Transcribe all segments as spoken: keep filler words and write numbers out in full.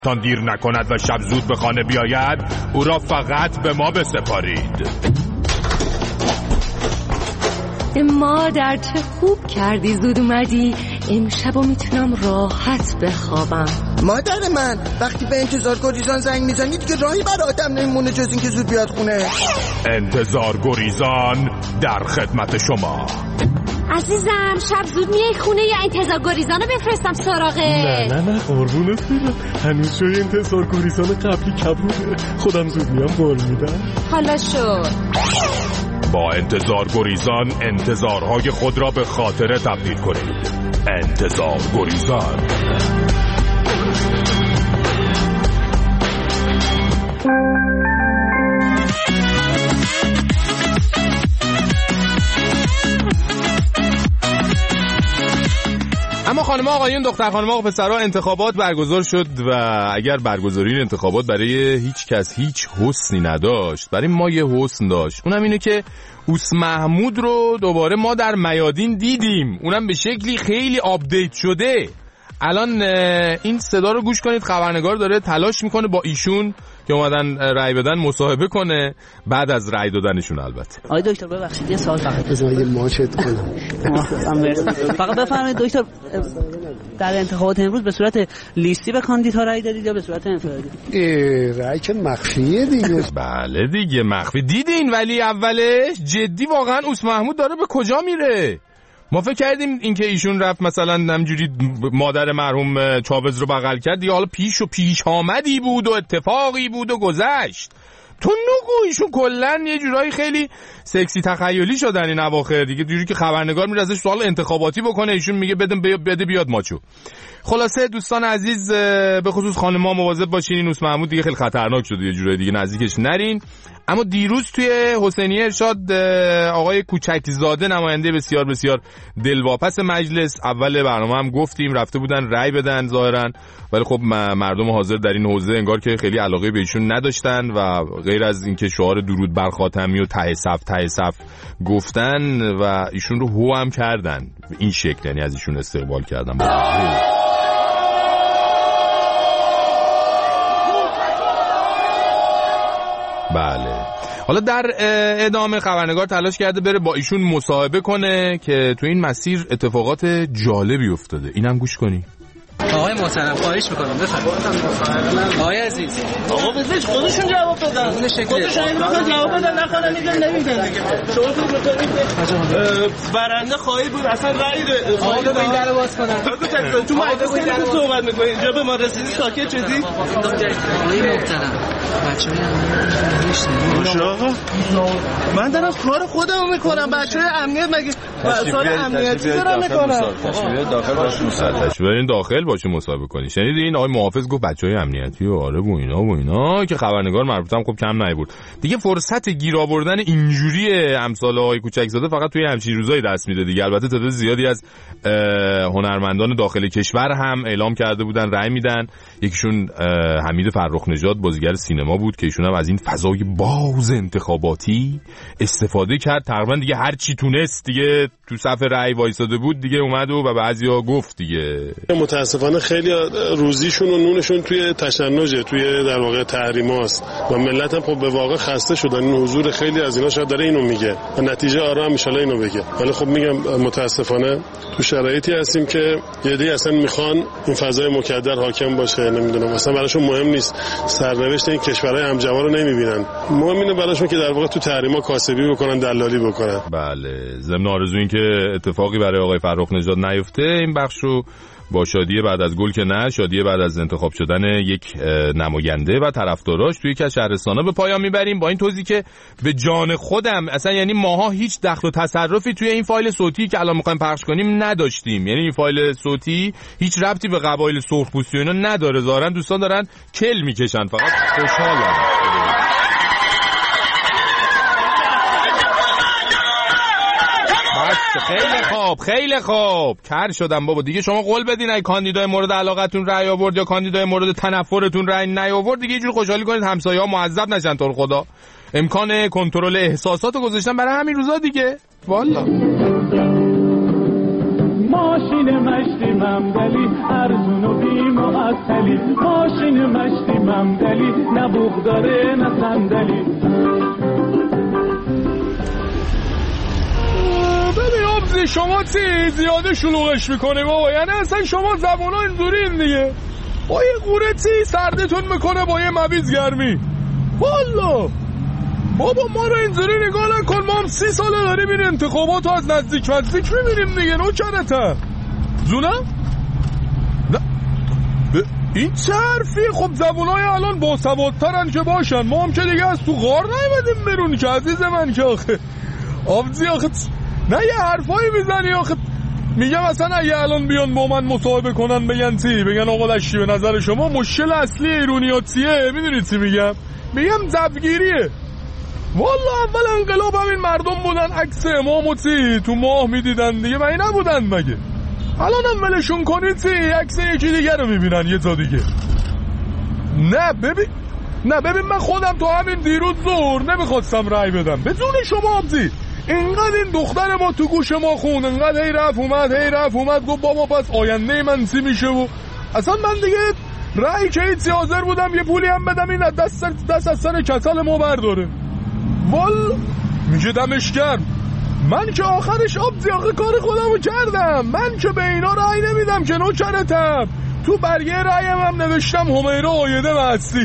تان دیر نکند و شب زود به خانه بیاید، او را فقط به ما بسپارید. مادر چه خوب کردی زود اومدی، امشب و میتونم راحت بخوابم. مادر من وقتی به انتظار گریزان زنگ میزنی دیگه راهی برای آدم نمیمونه جز این که زود بیاد خونه. انتظار گریزان در خدمت شما. عزیزم شب زود میای خونه یا انتظار گریزانو بفرستم سراغه؟ نه نه نه قربونت برم، هنوز جای انتظار گریزان قبلی کبوده، خودم زود میام قول میدم. حالا شد. با انتظار گریزان انتظارهای خود را به خاطره تبدیل کنید. انتظار گریزان. اما خانم آقایون، دختر خانم آقا پسرها، انتخابات برگزار شد و اگر برگزاری این انتخابات برای هیچ کس هیچ حسنی نداشت، برای ما یه حسن داشت. اونم اینه که اوس محمود رو دوباره ما در میادین دیدیم، اونم به شکلی خیلی آپدیت شده. الان این صدا رو گوش کنید، خبرنگار داره تلاش میکنه با ایشون که اومدن رأی بدن مصاحبه کنه بعد از رأی دادنشون. البته آقای دکتر ببخشید یه سوال فقط بذار یه ماچت کنم. فقط بفرمایید دکتر، در انتخابات امروز به صورت لیستی به کاندیدها رأی دادید یا به صورت انفرادی؟ رأی که مخفیه دیگه. بله دیگه مخفی. دیدین ولی اولش جدی واقعا اوس محمود داره به کجا میره؟ ما فکر کردیم اینکه ایشون رفت مثلا همجوری مادر مرحوم چاوز رو بغل کرد دیگه، حالا پیش و پیش آمدی بود و اتفاقی بود و گذشت. تو نگو ایشون کلن یه جورایی خیلی سکسی تخیلی شدن این اواخر دیگه، جوری که خبرنگار میره ازش سوال انتخاباتی بکنه ایشون میگه بده بده بیاد ماچو. خلاصه دوستان عزیز، به خصوص خانم‌ها مواظب باشین، این اوس محمود دیگه خیلی خطرناک شده، یه جورایی دیگه نزدیکش نرین. اما دیروز توی حسینیه ارشاد آقای کوچکزاده نماینده بسیار بسیار دلواپس مجلس، اول برنامه هم گفتیم رفته بودن رأی بدن ظاهرا، ولی خب مردم حاضر در این حوزه انگار که خیلی علاقه به ایشون نداشتن و غیر از اینکه شعار درود بر خاتمی و ته صف ته صف گفتن و ایشون رو هو هم کردن این شکل، یعنی از ایشون استقبال کردن. بله. حالا در ادامه خبرنگار تلاش کرده بره با ایشون مصاحبه کنه که تو این مسیر اتفاقات جالبی افتاده، اینم گوش کنی. آقای محترم خواهش میکنم بفرمایید. آقای عزیز آقا بذارید خودشون جواب بدن، خودشون اگه بخوان جواب بدن نخوانن میگن نمیدن دیگه. شما تو بکنید برنده خواهی بود اصلا رأی ده آقا به این در باز کنن تو مجلس که صحبت میکنید اینجا به ما رسیدی ساکت شدی. آقای محترم بچه‌ها امنیت آقا من دارم کار خودمو میکنم، بچه‌های امنیت مگه سال امنیتی دارم میکنم. داخل باش مصاحبه برین داخل باشه مصاحبه کنی. شنیدی این آقای محافظ گفت بچهای امنیتی و آره و اینا و اینا که خبرنگار مربوطم خب کم نیبرد دیگه. فرصت گیر آوردن اینجوری امثال آقای کوچکزاده فقط توی همچین روزایی دست میده دیگه. البته تعداد زیادی از هنرمندان داخل کشور هم اعلام کرده بودن رأی میدن. یکیشون حمید فرخ نژاد بازیگر سینما بود که ایشون هم از این فضای باز انتخاباتی استفاده کرد، تقریبا دیگه هر چی تونست دیگه تو صف رأی وایساده بود دیگه اومد و به بعضیا گفت دیگه. متاسفانه خیلی روزیشون و نونشون توی تشنجه، توی در واقع تحریماست و ملت هم خب به واقع خسته شدن. این حضور خیلی از اینا شاید داره اینو میگه و نتیجه آرام ان شاء الله اینو بگه، ولی خب میگم متاسفانه تو شرایطی هستیم که یه دی اصلا میخوان این فضای مکدر حاکم باشه. نمیدونم اصلا براشون مهم نیست، سرنوشت این کشورهای همجوار رو نمیبینن، مهم اینه براشون که در واقع تو تحریما کاسبی بکنن، دلالی بکنن. بله، ضمن آرزو این که اتفاقی برای آقای فرخ نژاد نیفته. این بخشو با شادی بعد از گل که نه، شادی بعد از انتخاب شدن یک نماینده و طرفداراش توی یک از شهرستانا به پایان میبریم با این توضیح که به جان خودم اصلا یعنی ماها هیچ دخل و تصرفی توی این فایل صوتی که الان میخوایم پخش کنیم نداشتیم. یعنی این فایل صوتی هیچ ربطی به قبایل سرخپوستی و اینا نداره. ظاهرا دوستان دارن کل میکشن، فقط خوشحالن. خیلی خوب خیلی خوب کر شدم بابا دیگه. شما قول بدین اگه کاندیدای مورد علاقتون رأی آورد یا کاندیدای مورد تنفرتون رأی نیاورد دیگه یه جور خوشحالی کنید همسایه‌ها معذب نشن. تو رو خدا امکان کنترل احساساتو گذاشتن برای همین روزا دیگه. والا ماشین مشتی ممدلی ارزون و بی معطلی ماشین مشتی ممدلی نه بوق داره نه صندلی. ببین آبزی شما چی زیاده شلوغش میکنه بابا، یعنی اصلا شما زبونا اینجورین دیگه، با یه قوره چی سردتون میکنه با یه مبیز گرمی. والا بابا ما رو اینجوری نگاه نکن، ما هم سی ساله داریم این انتخابات رو از نزدیک نزدیک میبینیم دیگه. نوکرته زونه؟ نه ب... این چه حرفی؟ خب زبونای الان باسوادترن که باشن، ما هم که دیگه از تو غار نیومدیم برون که عزیز من که آخه آبزی آخه نه یه حرفایی میزنی آخه. میگم اصلا اگه الان بیان با من مصاحبه کنن بگن چی؟ بگن آقا لشی به نظر شما مشکل اصلی ایرونیات چیه؟ میدونید چی میگم؟ میگم زبگیریه. والا اول انقلاب همین مردم بودن عکس امام و چی تو ماه میدیدن دیگه، من این نبودن مگه؟ الان هم ولشون کنید چی عکس یکی دیگه رو میبینن یه تا دیگه. نه ببین نه ببین من خودم تو همین دیروز زور نمیخواستم رای بدم به جون شما آبزی. اینقدر این دختر ما تو گوش ما خون، اینقدر هی رفت اومد هی رفت اومد گفت بابا پس آینده من چی میشه و اصلا من دیگه رای که هیچی حاضر بودم یه پولی هم بدم این دست دست از سر کسل ما برداره. وال میگه دمش گرم. من که آخرش آبزی آخه کار خودمو کردم، من که به اینا رای نمیدم که نوکرتم. تو برگه رایم هم نوشتم همیره آیده مستی.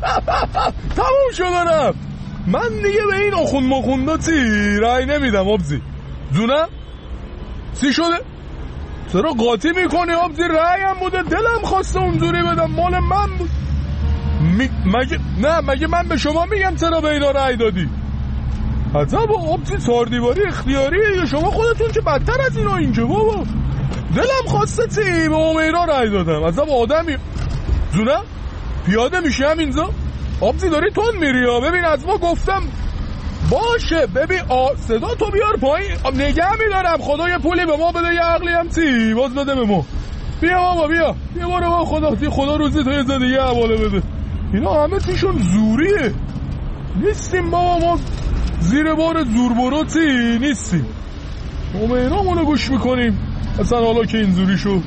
تموم شد دارم من دیگه به این اخون مخوندا چی رای نمیدم آبزی. زونه چی شده؟ چرا قاطی میکنی آبزی؟ رایم بوده دلم خواسته اونجوری بدم، مال من بود. می... مگه نه مگه من به شما میگم چرا به اینا رای دادی؟ حتی با آبزی چهاردیواری اختیاریه یا شما خودتون که بدتر از اینا اینجا بابا. دلم خواسته چی به همیرا رای دادم. از با آدمی زونه پیاده میشه هم اینجا آبزی داری تون میری ها. ببین از ما گفتم باشه ببین آ... صدا تو بیار پایین نگه میدارم. خدا یه پولی به ما بده یه عقلی هم چی باز بده به ما. بیا بابا بیا بیا بارو با خدا خدا روزی تو یه زدگی حواله بده. اینا همه تیشون زوریه نیستیم بابا، ما زیر بار زوربرو چی نیستیم. ما به اینا منو گوش میکنیم اصلا حالا که این زوری شو.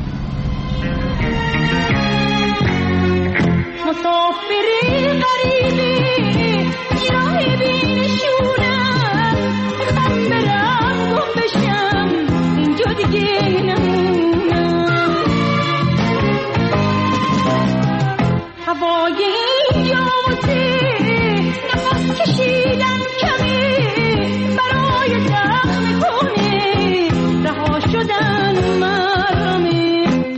مسافری غریبی راهی بینشونم میخوام برم گم بشم اینجا دیگه نمونم. هوای اینجا واسه نفس کشیدن کمی برای زخم کنه رها شدن مرمی.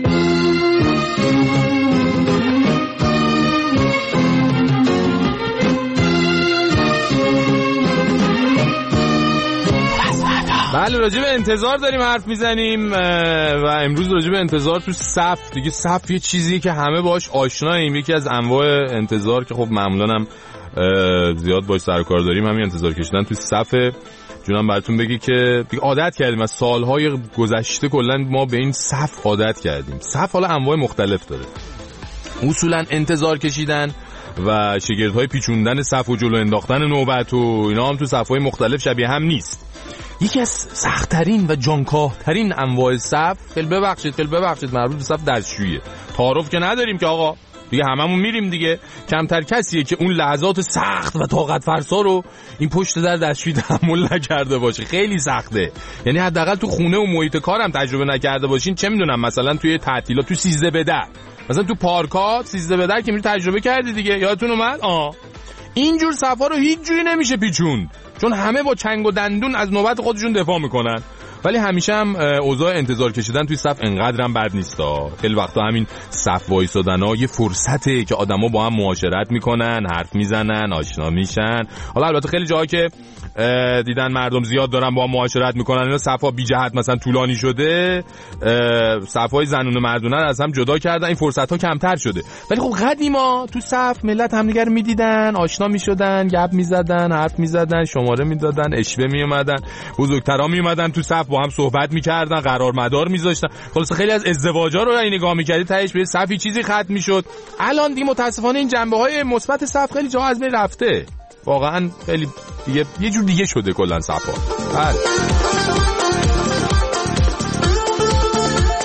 بله راجع به انتظار داریم حرف میزنیم و امروز راجع به انتظار تو صف دیگه. صف یه چیزی که همه باش آشناییم، یکی از انواع انتظار که خب معمولا هم زیاد باش سر و کار داریم همین انتظار کشیدن تو صف. جونم براتون بگی که دیگه عادت کردیم از سالهای گذشته کلا ما به این صف عادت کردیم. صف حالا انواع مختلف داره، اصولا انتظار کشیدن و شگردهای پیچوندن صف و جلو انداختن نوبت و اینا هم تو صف‌های مختلف شبیه هم نیست. یکی از سخت‌ترین و جانکاه‌ترین انواع صف، خیلی ببخشید خیلی ببخشید مربوط به صف دستشوییه. تعارف که نداریم که آقا دیگه هممون میریم دیگه. کمتر کسیه که اون لحظات سخت و طاقت فرسا رو این پشت در دستشویی تحمل نکرده باشه. خیلی سخته، یعنی حداقل تو خونه و محیط کارم تجربه نکرده باشین. چه میدونم مثلا توی تعطیلات تو سیزده به در، مثلا تو پارکات سیزده به در که میری تجربه کردی دیگه، یادتون اومد؟ آه اینجور صفا رو هیچ جوری نمیشه پیچوند، چون همه با چنگ و دندون از نوبت خودشون دفاع میکنن. ولی همیشه هم اوضاع انتظار کشیدن توی صف انقدرم بد نیستا. خیلی وقتا همین صف وایسادن‌ها یه فرصته که آدما با هم معاشرت میکنن، حرف میزنن، آشنا میشن. حالا البته خیلی جاها که دیدن مردم زیاد دارن با هم معاشرت میکنن، اینا صفا بی جهت مثلا طولانی شده، صفای زنونه مردونه رو از هم جدا کردن، این فرصت‌ها کمتر شده. ولی خب قدیما تو صف ملت همدیگه رو میدیدن، آشنا میشدن، گپ میزدن، حرف میزدن، شماره میدادن، اشوه میومدن، بزرگترا میومدن تو صف با هم صحبت میکردن، قرار مدار میذاشتن. خلاص خیلی از ازدواجا رو این نگاه میکردی تهش به صفی چیزی ختم میشد. الان دیگه متاسفانه این جنبه‌های مثبت صف خیلی جا از بین رفته. واقعا خیلی دیگه یه جور دیگه شده کلا صفا. بله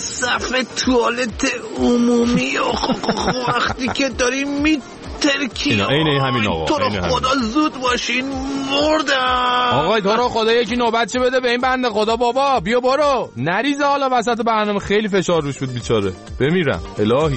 صف توالت عمومی وقتی که داری می اینا اینه همین آقا تو رو خدا زود باشین مردم. آقای تو رو خدا یکی نوبت چه بده به این بنده خدا. بابا بیا برو نریزه حالا وسط برنامه، خیلی فشار روش بود بیچاره. بمیرم الهی.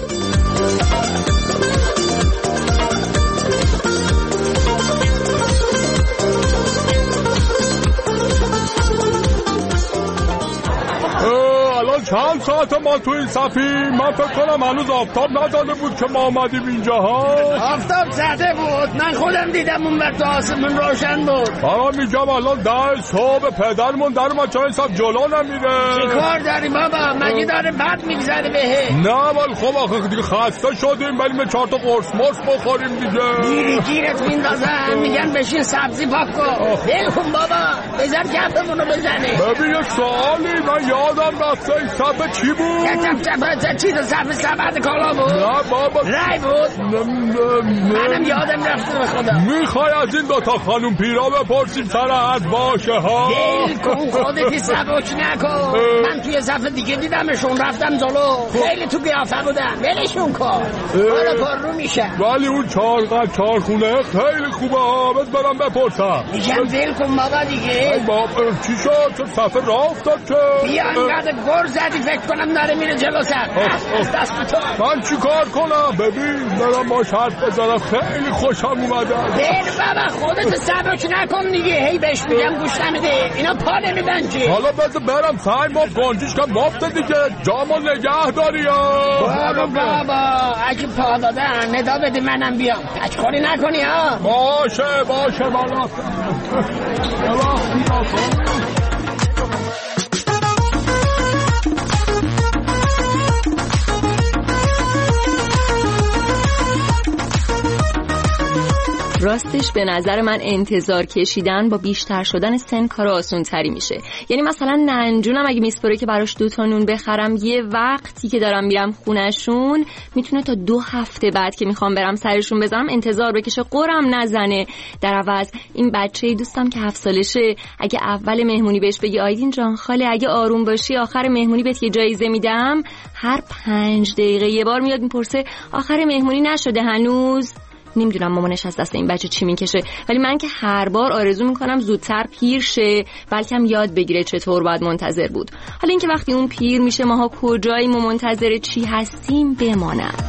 چند ساعت ما تو این صفی؟ من فکر کنم هنوز آفتاب نزده بود که ما آمدیم اینجا ها. آفتاب زده بود، من خودم دیدم اون وقت آسمون روشن بود. برام میگم الان ده صبح پدرمون در ما چای صف جلو نمیره. چی کار داری بابا؟ مگه داره بد میگذره بهه؟ نه ولی خب آخه دیگه خسته شدیم، بریم چهار تا قرص مرس بخوریم دیگه. گیری گیرت میندازن، میگن بشین سبزی پاک کن. ول کن بابا، بذار کفمونو بزنه. ببین یه سوالی من یادم رفته این صفحه چی بود؟ کتب چپه چیز صفحه سبد کالا بود؟ نه بابا رای بود؟ نه نه نه منم یادم رفته به خدا. میخوای از این دوتا خانوم پیرا بپرسیم سر حد باشه ها؟ ول کن خودتی سبک نکن. من توی صفحه دیگه دیدمشون، رفتم جلو، خیلی تو قیافه بودن. ولشون کن حالا پر رو میشه. ولی اون چهار چهارخونه خیلی خوبه ها، بس برم بپرسم. میگم ول کن بابا دیگه. بابا چی شد؟ چه صفحه راه افتاد که؟ بیا اینقدر گر زدی فکر کنم داره میره جلو سر. دست تو من چی کار کنم؟ ببین برم با شرط بزنم، خیلی خوشم اومده. بیر بابا خودت سبک نکن دیگه، هی بهش میگم گوش نمیده، اینا پا نمیدن چی؟ حالا بذار برم سعی ما گنجش کم مفته دیگه، جامو نگه داری ها. بابا بابا اگه پا دادن ندا بده منم بیام، تچکاری نکنی ها. باشه باشه بالا راستش به نظر من انتظار کشیدن با بیشتر شدن سن کار آسون تری میشه. یعنی مثلا ننجونم اگه میسپره که براش دو تا نون بخرم، یه وقتی که دارم میرم خونشون میتونه تا دو هفته بعد که میخوام برم سرشون بزنم انتظار بکشه، قرم نزنه. در عوض این بچه دوستم که هفت سالشه اگه اول مهمونی بهش بگی آیدین جان خاله اگه آروم باشی آخر مهمونی بهت یه جایزه میدم، هر پنج دقیقه یه بار میاد میپرسه آخر مهمونی نشده هنوز. نمیدونم مامانش از دست این بچه چی میکشه، ولی من که هر بار آرزو میکنم زودتر پیر شه بلکم یاد بگیره چطور باید منتظر بود. حالا اینکه وقتی اون پیر میشه ماها کجاییم و منتظر چی هستیم بماند.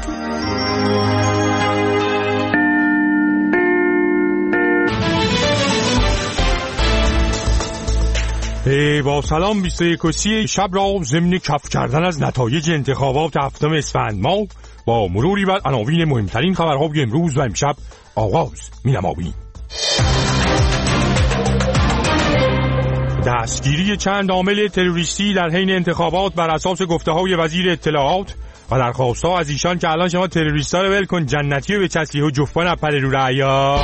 ای با سلام بیست و یکم شب را ضمن کف کردن از نتایج انتخابات هفتم اسفند ما با مروری بر عناوین مهمترین خبرهای امروز و امشب آغاز می‌نماییم. دستگیری چند عامل تروریستی در حین انتخابات بر اساس گفته‌های وزیر اطلاعات و درخواست‌ها از ایشان که الان شما تروریستا رو ول کن جنتی رو به چسلی و جفن اپره رو رعیا.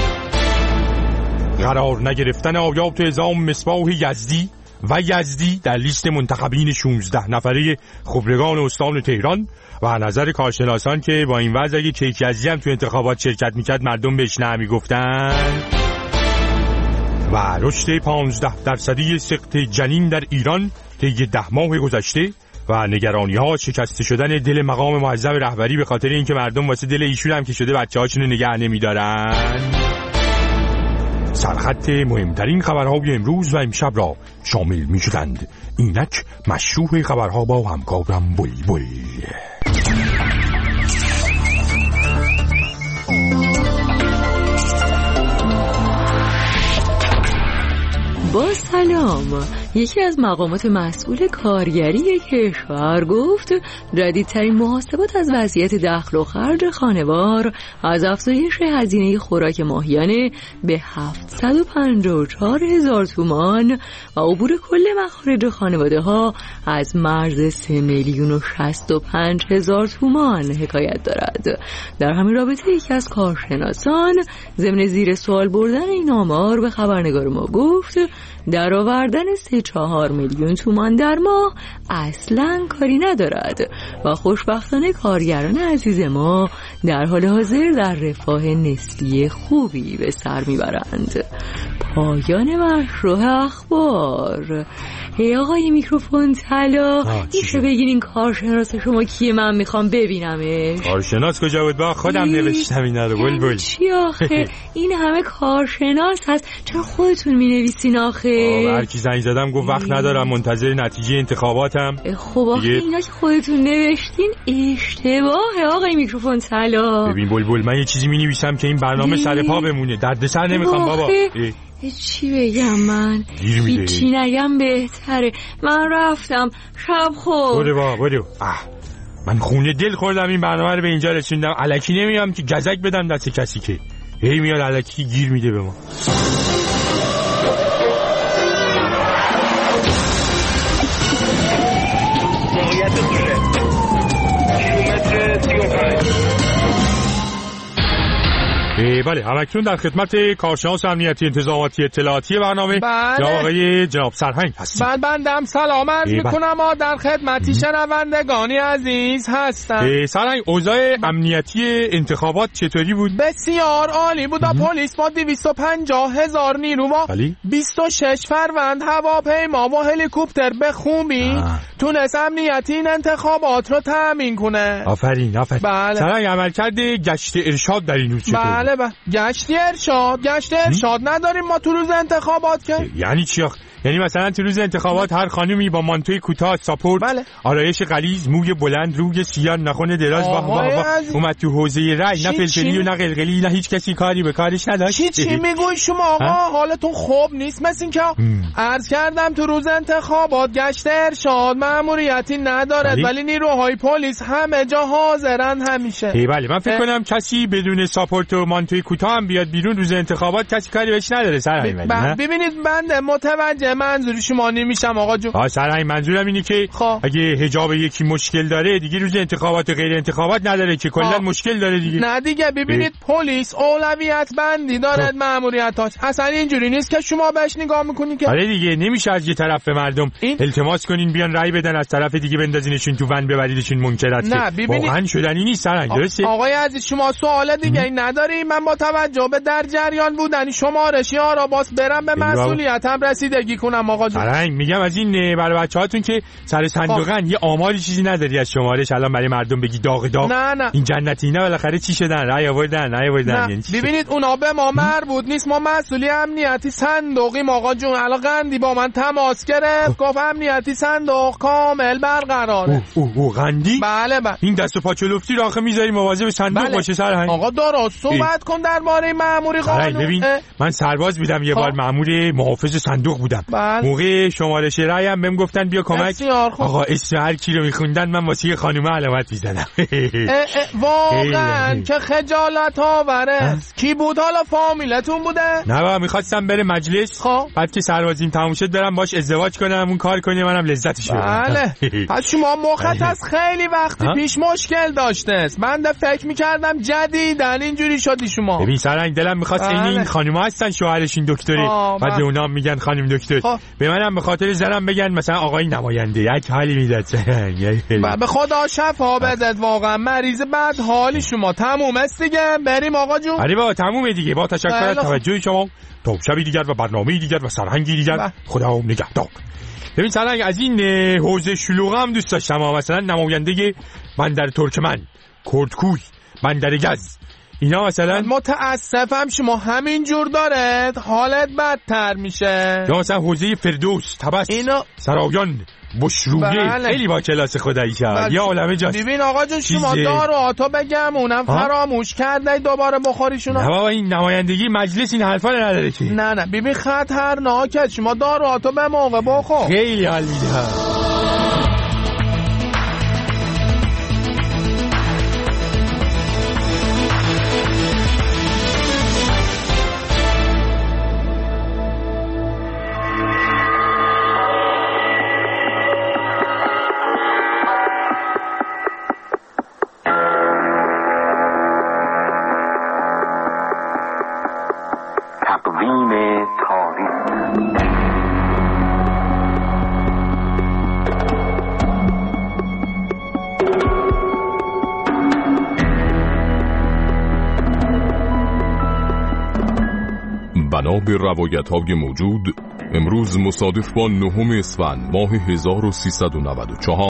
قرار نگرفتن آیات اعزام مصباح یزدی و یزدی در لیست منتخبین شانزده نفره خبرگان استان تهران و نظر کارشناسان که با این وضع اگه کیک یزدی هم تو انتخابات شرکت میکرد مردم بهش نه میگفتن. و رشد پانزده درصدی سقط جنین در ایران طی ده ماه گذشته و نگرانی ها شکسته شدن دل مقام معظم رهبری به خاطر اینکه مردم واسه دل ایشون هم که شده بچه هاشونو نگه نمیدارن. سرخط مهمترین خبرهای امروز و امشب را شامل می شدند. اینک مشروع خبرها با همکارم بلبل. با سلام. یکی از مقامات مسئول کارگری کشور گفت جدیدترین محاسبات از وضعیت دخل و خرج خانوار از افزایش هزینه خوراک ماهیانه به هفتصد و پنجاه و چهار هزار تومان و عبور کل مخارج خانواده ها از مرز سه میلیون و شصت و پنج هزار تومان حکایت دارد. در همین رابطه یکی از کارشناسان ضمن زیر سوال بردن این آمار به خبرنگار ما گفت در آوردن سه چهار میلیون تومان در ماه اصلاً کاری ندارد و خوشبختانه کارگران عزیز ما در حال حاضر در رفاه نسبی خوبی به سر میبرند. پایان مشروع اخبار. ای آقای میکروفون طلا، میشه بگین این کارشناس شما کیه؟ من میخوام ببینمش. کارشناس کجا بود؟ با خودم نوشتم اینا رو. بلبل چی آخه این همه کارشناس هست، چرا خودتون مینویسین آخه؟ هر کی زنگ زدم گفت وقت ندارم، منتظر نتیجه انتخاباتم. خب آخه اینا که خودتون نوشتین اشتباهه آقای میکروفون طلا. ببین بلبل، من یه چیزی مینویسم که این برنامه سر پا بمونه، دردسر نمیخوام بابا. چی بگم من؟ هیچی نگم بهتره. من رفتم، شب خور. برو با برو. من خونه دل خوردم این برنامه رو به اینجا رسوندم. الکی نمیام که گزک بدم دست کسی که هی میاد الکی گیر میده به ما. بله، همکنون در خدمت کارشناس امنیتی انتظاراتی اطلاعاتی برنامه بله. آقای جناب سرهنگ هستیم. بله بندم سلام عرض میکنم، ما در خدمتی شنوندگانی عزیز هستم. سرهنگ، اوضاع امنیتی انتخابات چطوری بود؟ بسیار عالی بود. پلیس با دویست و پنجاه هزار نیرو و بیست و شش فروند هواپیما و هلیکوپتر به خوبی تونست امنیتی این انتخابات رو تامین کنه. آفرین آفرین. بله. سرهنگ، عملکرد گشت ارشاد در این روز چطور؟ بله بله. گشت ارشاد گشت ارشاد نداریم ما تو روز انتخابات که. یعنی چی آخ؟ یعنی مثلا تو روز انتخابات هر خانومی با مانتوی کوتاه ساپورت، بله. آرایش غلیظ، موی بلند، روی سیاه، ناخن دراز با با اومد تو حوزه رای، نه فلفلی و نه قلقلی، نه هیچ کسی کاری به کارش نداشت. چی چی میگوی شما آقا؟ حالتون خوب نیست مثل این که عرض کردم تو روز انتخابات گشت ارشاد مأموریتی نداره، ولی نیروهای پلیس همه جا حاضرن همیشه. ای بله، من فکر کنم کسی بدون ساپورت و مانتوی کوتاه هم بیاد بیرون روز انتخابات کسی کاری بهش نداره. سرهنگ ب... ببینید بنده متوجه منظور شما نمیشم آقا جو. آ سرهنگ، منظورم اینه که خواه. اگه حجاب یکی مشکل داره دیگه روز انتخابات و غیر انتخابات نداره که کلا مشکل داره دیگه. نه دیگه ببینید پلیس اولویت بندی داره مأموریتاش. اصلا اینجوری نیست که شما بهش نگاه میکنین که آره دیگه، نمیشه از یه طرف به مردم این؟ التماس کنین بیان رای بدن، از طرف دیگه بندازینشون تو ون ببریدشون منکرات. نه ببینید واقعا شدنی نیست سرهنگ، درسته؟ آقای عزیز شما سوال دیگه این نداری؟ من با توجه به در جریان بودن شمارش یارا باس برم به مسئولیتم رسیدگی کنم آقا جون. سرهنگ میگم از این برای بچه‌هاتون که سر صندوقن یه آماری چیزی نداری از شمارش الان برای مردم بگی داغ داغ. نه نه این جنتی اینا بالاخره چی شدن؟ رای آوردن رای آوردن یعنی چی؟ ببینید اونا به ما مربوط نیست، ما مسئولی امنیتی صندوقیم آقا جون. الان قندی با من تماس گرفت گفت امنیتی صندوق کامل برقراره. اوه اوه قندی؟ بله بله. این دست و پا چلفتی رو آخه میذاری مواظب صندوق بله. باشه سرهنگ. آقا درست صحبت کن درباره مأموری قانون. ببین من سرباز بودم یه بار، مأمور محافظ صندوق بودم. بله. موقع شمارش رای هم بهم گفتن بیا کمک. آقا اسم هر کی رو میخوندن من واسه خانومه علامت میزدم. واقعا که خجالت آوره. کی بود حالا؟ فامیلتون بوده؟ نه بابا، میخواستم بره مجلس بعد که سربازیم تموم شد برم باش ازدواج کنم اون کار کنه منم لذتش ببرم. بله. پس شما مخت از خیلی وقتی پیش مشکل داشته است. من ده فکر میکردم جدیدن اینجوری شدی شما. ببین سرهنگ دلم میخواست این این خانوما هستن شوهرشین دکتری بعد اونا میگن خانم دکتر. به منم به خاطر زنم بگن مثلا آقای نماینده. یک حالی میداد. به خدا شفا بدد. واقعا مریض بد حالی شما. تموم است دیگه، بریم آقا جون. آره بابا تمومه دیگه. با تشکر از توجه شما. تا شبی دیگر و برنامه‌ای دیگر و سرهنگی دیگر. خدا نگهدار. ببین سرهنگ از این حوزه شلوغ هم دوست داشتم، مثلا نماینده بندر ترکمن، کردکوی، بندر گز، اینا مثلا. متاسفم شما همین جور داره حالت بدتر میشه. یا مثلا حوزه فردوس، تبس، اینا سرایان، بشرویه. بله. خیلی با کلاس خدایی کرد. بله. یا عالمه جاست. ببین آقا جون شما دارو آتا بگم اونم فراموش کرده دوباره بخوریشونا. نه بابا این نمایندگی مجلس این حرفا نداره که. نه نه ببین خطرناکه. شما دارو آتا به موقع بخور. خیلی حال میده. بنا به روایت‌های موجود امروز مصادف با نهم اسفند ماه هزار و سیصد و نود و چهار